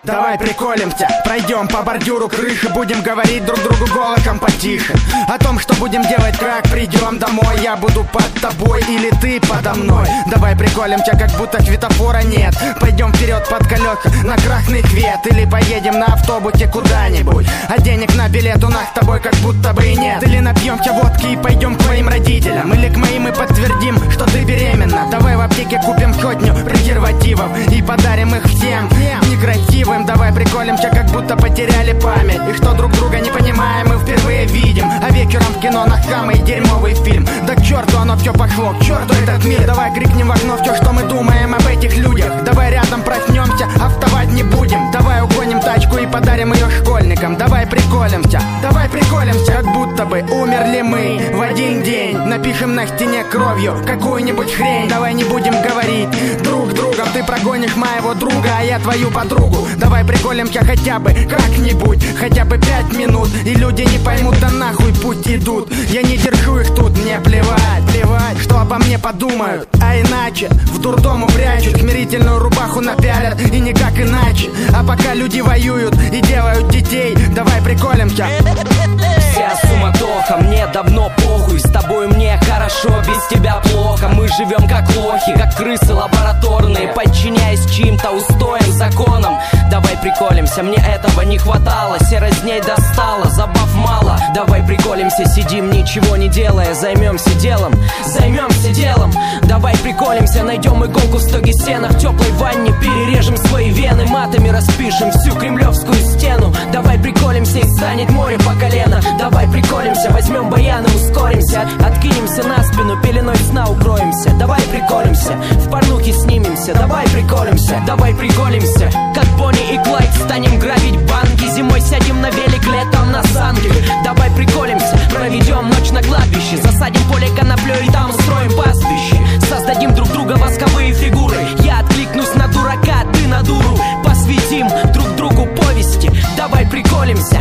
Давай приколемся, пройдем по бордюру крыши, будем говорить друг другу голосом потише о том, что будем делать, как придем домой. Я буду под тобой или ты подо мной. Давай приколемся, как будто светофора нет. Пойдем вперед под колеса на красный свет, или поедем на автобусе куда-нибудь, а денег на билет у нас с тобой как будто бы и нет. Или напьемся водки и пойдем к твоим родителям, или к моим и подтвердим, что ты беременна. Давай в аптеке купим сотню презервативов и подарим их всем некрасивым. Давай приколемся, как будто потеряли память, и что друг друга не понимаем, мы впервые видим. А вечером в кино на самый дерьмовый фильм. Да к черту оно все пошло, к черту этот мир. Давай крикнем в окно все, что мы думаем об этих людях. Давай рядом проснемся, а вставать не будем. Давай угоним тачку и подарим ее школьникам. Давай приколемся, как будто бы умерли мы в один день. Напишем на стене кровью какую-нибудь хрень. Давай не будем говорить друг с другом: ты прогонишь моего друга, а я твою подругу. Давай приколемся хотя бы как-нибудь, хотя бы 5 минут, и люди не поймут, да нахуй пусть идут. Я не держу их тут, мне плевать, что обо мне подумают. А иначе в дурдом упрячут, смирительную рубаху напялят, и никак иначе. А пока люди воюют и делают детей, давай приколемся. Вся суматоха, мне давно похуй. С тобой мне хорошо, без тебя плохо. Мы живем как лохи, как крысы лабораторные, подчиняясь чьим-то устоям, законам. Давай приколемся, мне этого не хватало. Серость дней достала, забав мало. Давай приколемся, сидим ничего не делая. Займемся делом. Давай приколемся, найдем иголку в стоге сена. В теплой ванне перережем свои вены, матами распишем всю кремлевскую стену. Давай приколемся, и станет море по колено. Давай приколемся, возьмем баян и ускоримся. Откинемся на спину, пеленой сна укроемся. Давай приколемся, в порнухе снимемся. Давай приколемся, как Бонни и Клайд станем грабить банки. Зимой сядем на велик, летом на санки. Давай приколемся, проведем ночь на кладбище. Засадим поле коноплей и там устроим пастбище. Создадим друг друга восковые фигуры. Я откликнусь на дурака, ты на дуру. Посвятим друг другу повести. Давай приколемся.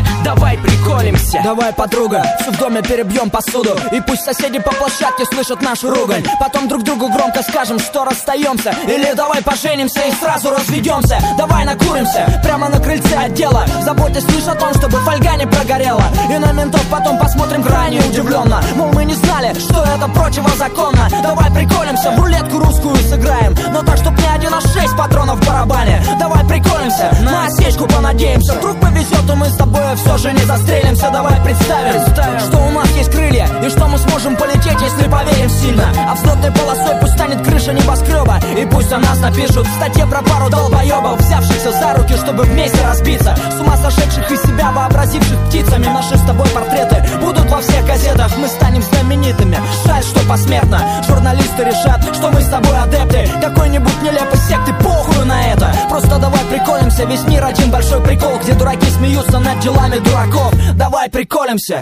Давай, подруга, в доме перебьем посуду, и пусть соседи по площадке слышат нашу ругань. Потом друг другу громко скажем, что расстаемся. Или давай поженимся и сразу разведемся. Давай накуримся прямо на крыльце отдела, заботясь лишь о том, чтобы фольга не прогорела. И на ментов потом посмотрим крайне удивленно, мол, мы не знали, что это противозаконно. Давай приколемся, в рулетку русскую сыграем, но так, чтоб не 1,6 патронов в барабане. Давай приколемся, на осечку понадеемся. Вдруг повезет, и мы с тобой все же не застреlimся. Давай представим, что у нас есть крылья, и что мы сможем полететь, если поверим сильно. А взлетной полосой пусть станет крыша небоскреба, и пусть о нас напишут в статье про пару долбоебов, взявшихся за руки, чтобы вместе разбиться. С ума сошедших из себя вообразивших птицами. Наши с тобой портреты будут во всех газетах. Мы станем знаменитыми, жаль, что посмертно. Журналисты решат, что мы с тобой адепты какой-нибудь нелепой секты. Похуй на это, просто давай приколемся. Весь мир один большой прикол, где дураки смеются над делами дураков. Давай приколемся.